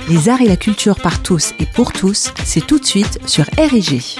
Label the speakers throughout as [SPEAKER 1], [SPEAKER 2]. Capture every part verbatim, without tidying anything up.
[SPEAKER 1] Les arts et la culture par tous et pour tous, c'est tout de suite sur R I G.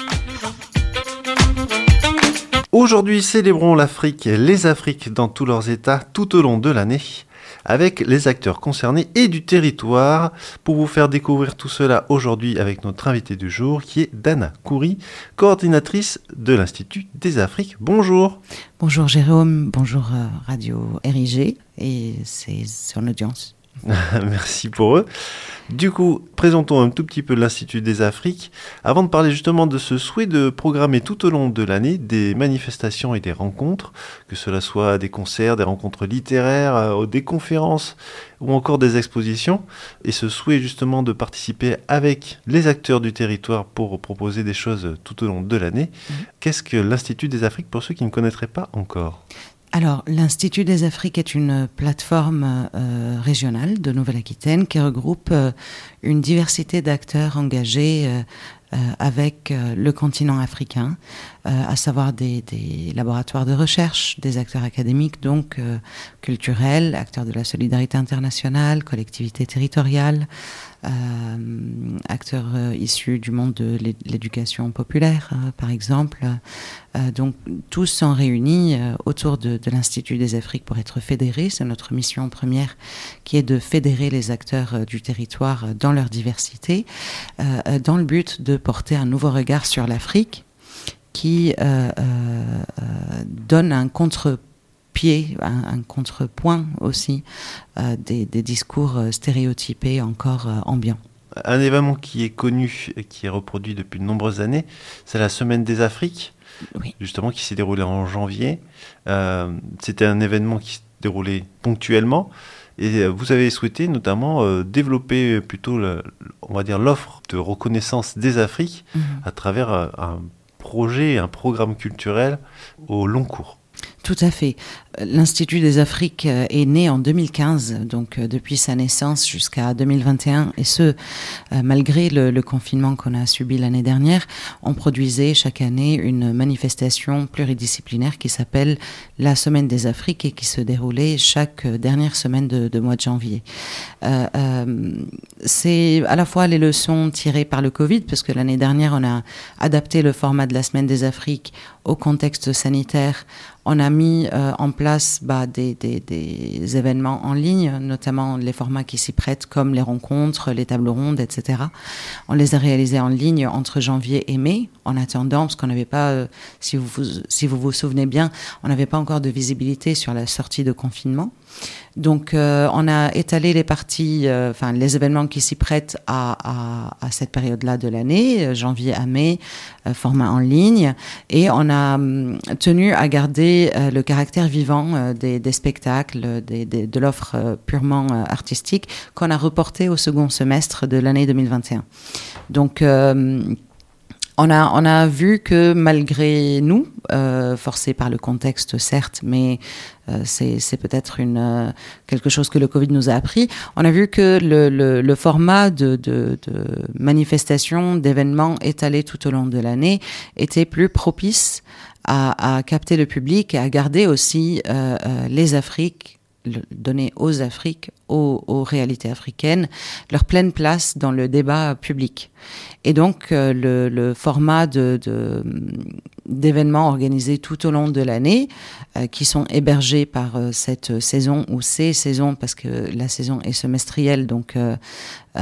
[SPEAKER 2] Aujourd'hui, célébrons l'Afrique et les Afriques dans tous leurs états tout au long de l'année, avec les acteurs concernés et du territoire. Pour vous faire découvrir tout cela aujourd'hui avec notre invitée du jour, qui est Dana Khoury, coordinatrice de l'Institut des Afriques. Bonjour.
[SPEAKER 3] Bonjour Jérôme, bonjour euh, Radio R I G et c'est son audience.
[SPEAKER 2] Merci pour eux. Du coup, présentons un tout petit peu l'Institut des Afriques, avant de parler justement de ce souhait de programmer tout au long de l'année des manifestations et des rencontres, que cela soit des concerts, des rencontres littéraires, des conférences ou encore des expositions, et ce souhait justement de participer avec les acteurs du territoire pour proposer des choses tout au long de l'année. Mmh. Qu'est-ce que l'Institut des Afriques pour ceux qui ne connaîtraient pas encore ?
[SPEAKER 3] Alors, l'Institut des Afriques est une plateforme euh, régionale de Nouvelle-Aquitaine qui regroupe euh, une diversité d'acteurs engagés euh, euh, avec euh, le continent africain, euh, à savoir des, des laboratoires de recherche, des acteurs académiques, donc euh, culturels, acteurs de la solidarité internationale, collectivités territoriales, Euh, acteurs euh, issus du monde de l'éducation populaire, euh, par exemple. Euh, donc, tous sont réunis euh, autour de, de l'Institut des Afriques pour être fédérés. C'est notre mission première qui est de fédérer les acteurs euh, du territoire euh, dans leur diversité, euh, dans le but de porter un nouveau regard sur l'Afrique qui euh, euh, donne un contre pied, un, un contrepoint aussi euh, des, des discours euh, stéréotypés encore euh, ambiants.
[SPEAKER 2] Un événement qui est connu et qui est reproduit depuis de nombreuses années, c'est la Semaine des Afriques,
[SPEAKER 3] oui. Justement,
[SPEAKER 2] qui s'est déroulée en janvier. Euh, c'était un événement qui se déroulait ponctuellement et vous avez souhaité notamment euh, développer plutôt, le, on va dire, l'offre de reconnaissance des Afriques mmh. à travers un, un projet, un programme culturel au long cours.
[SPEAKER 3] Tout à fait. L'Institut des Afriques est né en deux mille quinze, donc depuis sa naissance jusqu'à deux mille vingt et un, et ce, malgré le, le confinement qu'on a subi l'année dernière, on produisait chaque année une manifestation pluridisciplinaire qui s'appelle la Semaine des Afriques et qui se déroulait chaque dernière semaine de, de mois de janvier. Euh, euh, c'est à la fois les leçons tirées par le Covid, parce que l'année dernière, on a adapté le format de la Semaine des Afriques au contexte sanitaire. On a mis euh, en place bah, des, des, des événements en ligne, notamment les formats qui s'y prêtent, comme les rencontres, les tables rondes, et cetera. On les a réalisés en ligne entre janvier et mai, en attendant, parce qu'on n'avait pas, euh, si, vous, si vous vous souvenez bien, on n'avait pas encore de visibilité sur la sortie de confinement. Donc, euh, on a étalé les parties, euh, enfin les événements qui s'y prêtent à, à, à cette période-là de l'année, janvier à mai, euh, format en ligne, et on a hum, tenu à garder euh, le caractère vivant euh, des, des spectacles, des, des, de l'offre euh, purement euh, artistique qu'on a reporté au second semestre de l'année deux mille vingt et un. Donc, euh, On a, on a vu que malgré nous, euh, forcés par le contexte certes, mais euh, c'est, c'est peut-être une, euh, quelque chose que le Covid nous a appris, on a vu que le, le, le format de, de, de manifestations, d'événements étalés tout au long de l'année était plus propice à, à capter le public et à garder aussi euh, euh, les Afriques, le, donner aux Afriques, aux, aux réalités africaines, leur pleine place dans le débat public. Et donc, euh, le, le format de, de, d'événements organisés tout au long de l'année, euh, qui sont hébergés par euh, cette saison ou ces saisons, parce que la saison est semestrielle, donc euh, euh,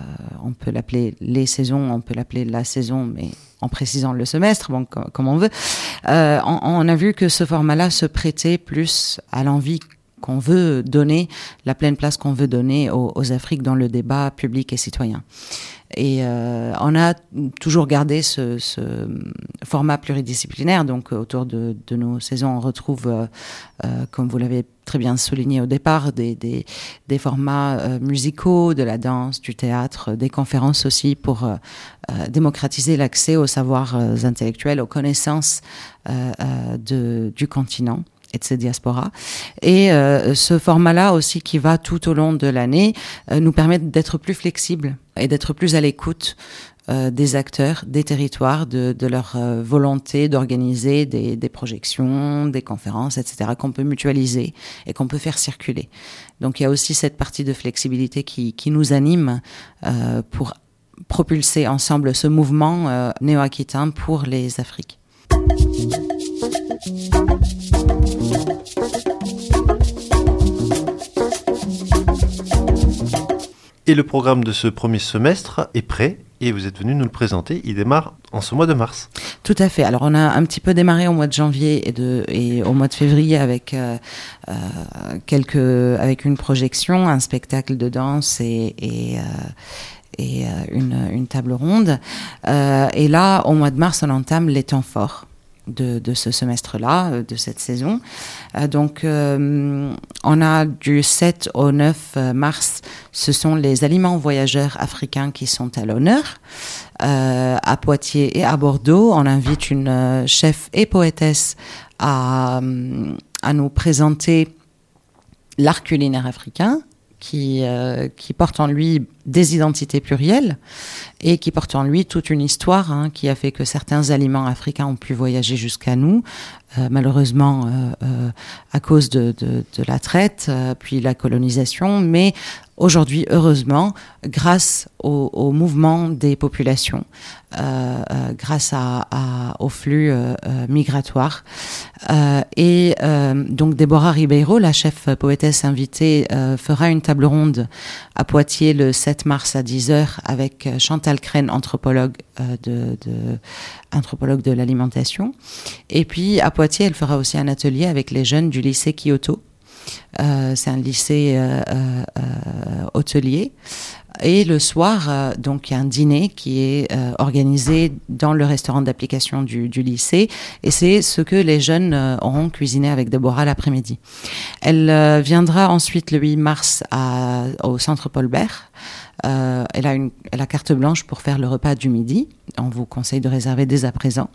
[SPEAKER 3] on peut l'appeler les saisons, on peut l'appeler la saison, mais en précisant le semestre, bon, comme, comme on veut. Euh, on, on a vu que ce format-là se prêtait plus à l'envie qu'on veut donner, la pleine place qu'on veut donner aux, aux Afriques dans le débat public et citoyen. Et euh, on a toujours gardé ce, ce format pluridisciplinaire. Donc, autour de, de nos saisons, on retrouve, euh, euh, comme vous l'avez très bien souligné au départ, des, des, des formats euh, musicaux, de la danse, du théâtre, des conférences aussi pour euh, euh, démocratiser l'accès aux savoirs euh, intellectuels, aux connaissances euh, euh, de, du continent et de ses diasporas. Et euh, ce format-là aussi qui va tout au long de l'année euh, nous permet d'être plus flexibles et d'être plus à l'écoute euh, des acteurs, des territoires, de, de leur euh, volonté d'organiser des, des projections, des conférences, et cetera, qu'on peut mutualiser et qu'on peut faire circuler. Donc il y a aussi cette partie de flexibilité qui, qui nous anime euh, pour propulser ensemble ce mouvement euh, néo-aquitain pour les Afriques.
[SPEAKER 2] Et le programme de ce premier semestre est prêt et vous êtes venu nous le présenter. Il démarre en ce mois de mars.
[SPEAKER 3] Tout à fait. Alors on a un petit peu démarré au mois de janvier et, de, et au mois de février avec euh, euh, quelques, avec une projection, un spectacle de danse et, et, euh, et euh, une, une table ronde. Euh, et là, au mois de mars, on entame les temps forts de, de ce semestre-là, de cette saison. Euh, donc, euh, on a du sept au neuf mars, ce sont les aliments voyageurs africains qui sont à l'honneur. Euh, à Poitiers et à Bordeaux, on invite une euh, chef et poétesse à, à nous présenter l'art culinaire africain, qui, euh, qui porte en lui des identités plurielles et qui porte en lui toute une histoire hein, qui a fait que certains aliments africains ont pu voyager jusqu'à nous, euh, malheureusement euh, euh, à cause de, de, de la traite, euh, puis la colonisation, mais aujourd'hui, heureusement, grâce au, au mouvement des populations, euh, euh, grâce à, à, au flux euh, euh, migratoire. Euh, et euh, donc Déborah Ribeiro, la chef poétesse invitée, euh, fera une table ronde à Poitiers le sept mars à dix heures avec Chantal Crène, anthropologue, euh, de, de, anthropologue de l'alimentation. Et puis à Poitiers, elle fera aussi un atelier avec les jeunes du lycée Kyoto. Euh, c'est un lycée euh, euh, hôtelier. Et le soir, euh, donc il y a un dîner qui est euh, organisé dans le restaurant d'application du, du lycée, et c'est ce que les jeunes euh, auront cuisiné avec Déborah l'après-midi. Elle euh, viendra ensuite le huit mars à, au centre Paul Bert. Euh, elle a une, elle a carte blanche pour faire le repas du midi. On vous conseille de réserver dès à présent.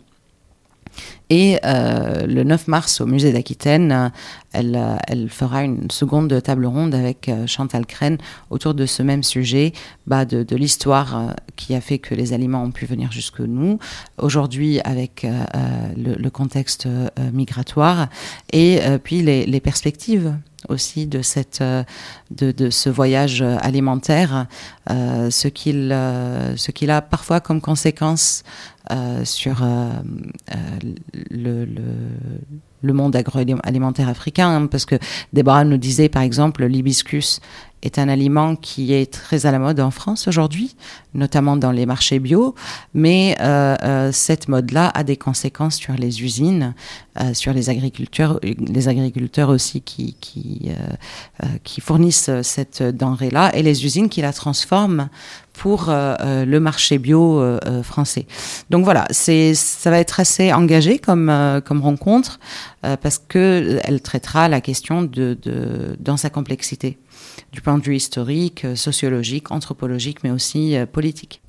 [SPEAKER 3] Et euh, le neuf mars, au musée d'Aquitaine, elle, elle fera une seconde table ronde avec Chantal Crène autour de ce même sujet, bah de, de l'histoire euh, qui a fait que les aliments ont pu venir jusque nous, aujourd'hui avec euh, le, le contexte euh, migratoire, et euh, puis les, les perspectives aussi de cette euh, de, de ce voyage alimentaire, euh, ce qu'il euh, ce qu'il a parfois comme conséquence euh, sur euh, euh, le, le le monde agroalimentaire africain, hein, parce que Déborah nous disait par exemple l'hibiscus est un aliment qui est très à la mode en France aujourd'hui, notamment dans les marchés bio, mais euh, euh, cette mode-là a des conséquences sur les usines, euh, sur les agriculteurs, les agriculteurs aussi qui qui, euh, euh, qui fournissent cette denrée-là, et les usines qui la transforment pour euh, euh, le marché bio euh, euh, français. Donc voilà, c'est ça va être assez engagé comme euh, comme rencontre euh, parce que elle traitera la question de, de dans sa complexité, du point de vue historique, sociologique, anthropologique, mais aussi euh, politique.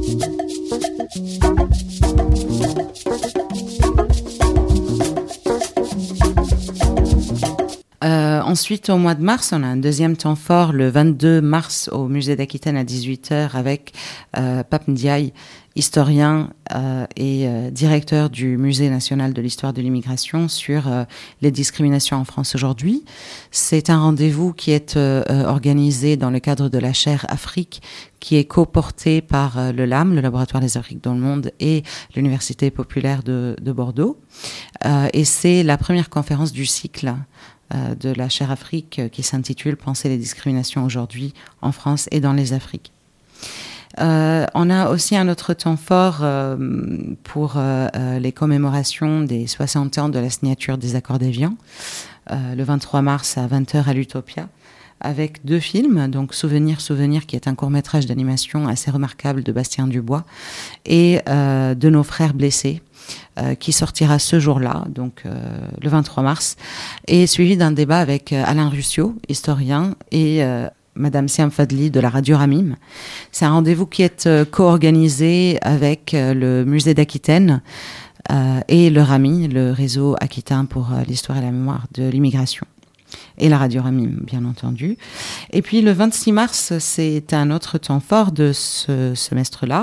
[SPEAKER 3] Euh, ensuite, au mois de mars, on a un deuxième temps fort, le vingt-deux mars, au musée d'Aquitaine à dix-huit heures, avec euh, Pape Ndiaye, historien euh, et euh, directeur du Musée national de l'histoire de l'immigration, sur euh, les discriminations en France aujourd'hui. C'est un rendez-vous qui est euh, organisé dans le cadre de la chaire Afrique, qui est co-porté par euh, le L A M, le Laboratoire des Afriques dans le monde, et l'Université populaire de, de Bordeaux. Euh, et c'est la première conférence du cycle euh, de la chaire Afrique euh, qui s'intitule « Penser les discriminations aujourd'hui en France et dans les Afriques ». Euh, on a aussi un autre temps fort euh, pour euh, euh, les commémorations des soixante ans de la signature des accords d'Évian, euh, le vingt-trois mars à vingt heures à l'Utopia, avec deux films, donc Souvenir, Souvenir, qui est un court-métrage d'animation assez remarquable de Bastien Dubois, et euh, De nos frères blessés, euh, qui sortira ce jour-là, donc euh, le vingt-trois mars, et suivi d'un débat avec Alain Ruscio, historien, et euh, Madame Siam Fadli de la Radio Ramim. C'est un rendez-vous qui est euh, co-organisé avec euh, le musée d'Aquitaine euh, et le Rami, le réseau aquitain pour euh, l'histoire et la mémoire de l'immigration. Et la Radio Ramim, bien entendu. Et puis le vingt-six mars, c'est un autre temps fort de ce semestre-là,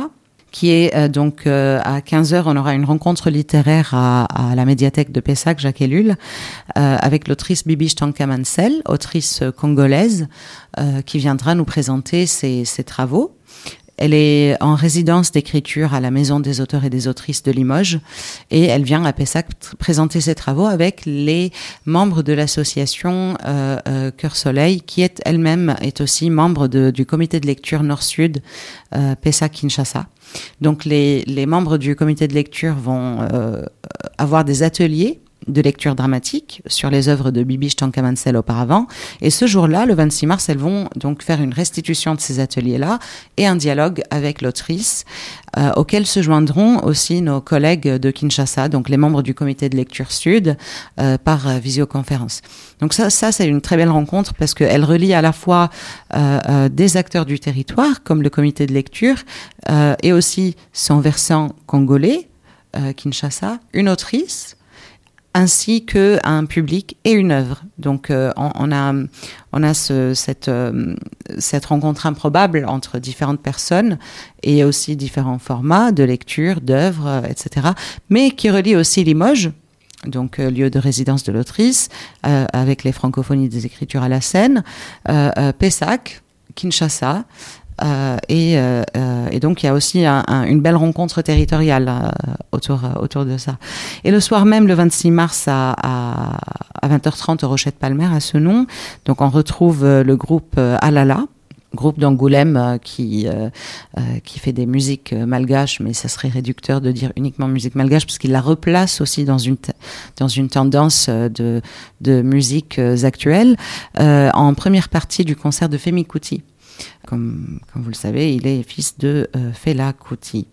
[SPEAKER 3] qui est euh, donc euh, à quinze heures, on aura une rencontre littéraire à, à la médiathèque de Pessac, Jacques Ellul, euh, avec l'autrice Bibi Chtanka-Mansell, autrice congolaise, euh, qui viendra nous présenter ses, ses travaux. Elle est en résidence d'écriture à la Maison des auteurs et des autrices de Limoges et elle vient à Pessac présenter ses travaux avec les membres de l'association euh, euh, Cœur Soleil, qui est elle-même est aussi membre de, du comité de lecture Nord-Sud euh, Pessac-Kinshasa. Donc les, les membres du comité de lecture vont euh, avoir des ateliers de lecture dramatique sur les œuvres de Bibi Chtanka-Mansell auparavant. Et ce jour-là, le vingt-six mars, elles vont donc faire une restitution de ces ateliers-là et un dialogue avec l'autrice, euh, auquel se joindront aussi nos collègues de Kinshasa, donc les membres du comité de lecture Sud, euh, par euh, visioconférence. Donc ça, ça, c'est une très belle rencontre parce qu'elle relie à la fois euh, euh, des acteurs du territoire, comme le comité de lecture, euh, et aussi son versant congolais, euh, Kinshasa, une autrice, ainsi qu'un public et une œuvre. Donc euh, on, on a, on a ce, cette, euh, cette rencontre improbable entre différentes personnes et aussi différents formats de lecture, d'œuvres, euh, et cetera, mais qui relie aussi Limoges, donc euh, lieu de résidence de l'autrice, euh, avec les francophonies des écritures à la scène, euh, euh, Pessac, Kinshasa, Euh, et, euh, et donc il y a aussi un, un, une belle rencontre territoriale euh, autour, euh, autour de ça. Et le soir même, le vingt-six mars à, à, à vingt heures trente au Rochette Palmer, à Senon, donc on retrouve euh, le groupe euh, Alala, groupe d'Angoulême euh, qui euh, euh, qui fait des musiques euh, malgaches, mais ça serait réducteur de dire uniquement musique malgache parce qu'il la replace aussi dans une t- dans une tendance euh, de de musiques euh, actuelles euh, en première partie du concert de Femi Kuti. Comme, comme vous le savez, il est fils de euh, Fela Kuti.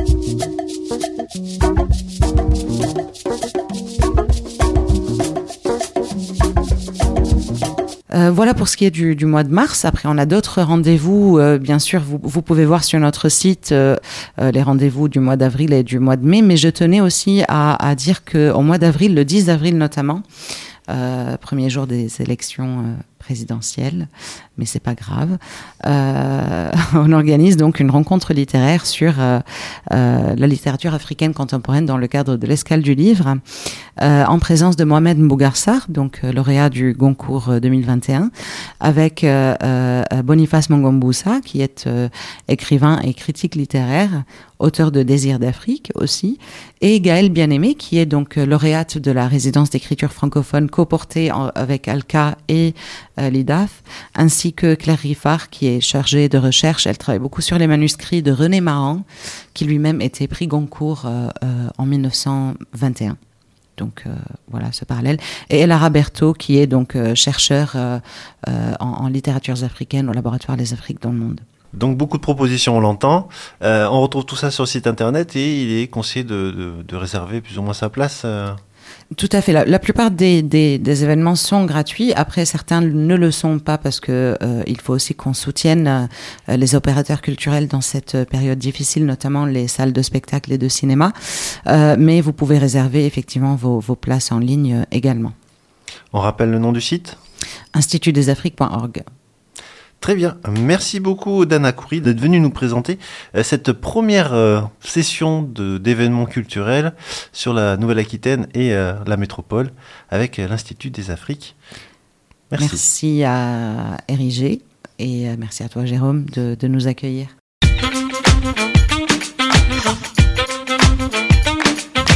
[SPEAKER 3] Euh, voilà pour ce qui est du, du mois de mars. Après, on a d'autres rendez-vous. Euh, bien sûr, vous, vous pouvez voir sur notre site euh, euh, les rendez-vous du mois d'avril et du mois de mai. Mais je tenais aussi à, à dire qu'au mois d'avril, le dix avril notamment, euh, premier jour des élections euh, présidentielle, mais c'est pas grave. Euh, on organise donc une rencontre littéraire sur euh, euh, la littérature africaine contemporaine dans le cadre de l'Escale du livre, euh, en présence de Mohamed Mbougarsar, donc euh, lauréat du Goncourt deux mille vingt et un, avec euh, euh, Boniface Mongombusa, qui est euh, écrivain et critique littéraire, auteur de Désir d'Afrique aussi, et Gaëlle Bien-Aimé, qui est donc lauréate de la résidence d'écriture francophone coportée en, avec Alca et euh, l'I D A F, ainsi que Claire Riffard, qui est chargée de recherche. Elle travaille beaucoup sur les manuscrits de René Maran, qui lui-même était prix Goncourt euh, euh, en mille neuf cent vingt et un. Donc euh, voilà ce parallèle. Et Elara Berthaud, qui est donc euh, chercheur euh, euh, en, en littératures africaines au laboratoire des Afriques dans le monde.
[SPEAKER 2] Donc beaucoup de propositions, on l'entend. Euh, on retrouve tout ça sur le site internet et il est conseillé de, de, de réserver plus ou moins sa place. Euh...
[SPEAKER 3] Tout à fait. La, la plupart des, des, des événements sont gratuits. Après, certains ne le sont pas parce que euh, il faut aussi qu'on soutienne euh, les opérateurs culturels dans cette période difficile, notamment les salles de spectacle et de cinéma. Euh, mais vous pouvez réserver effectivement vos, vos places en ligne euh, également.
[SPEAKER 2] On rappelle le nom du site ?
[SPEAKER 3] institut des afriques point org.
[SPEAKER 2] Très bien. Merci beaucoup, Dana Khoury, d'être venue nous présenter cette première euh, session de, d'événements culturels sur la Nouvelle-Aquitaine et euh, la métropole avec l'Institut des Afriques. Merci.
[SPEAKER 3] Merci à R I G et merci à toi, Jérôme, de, de nous accueillir.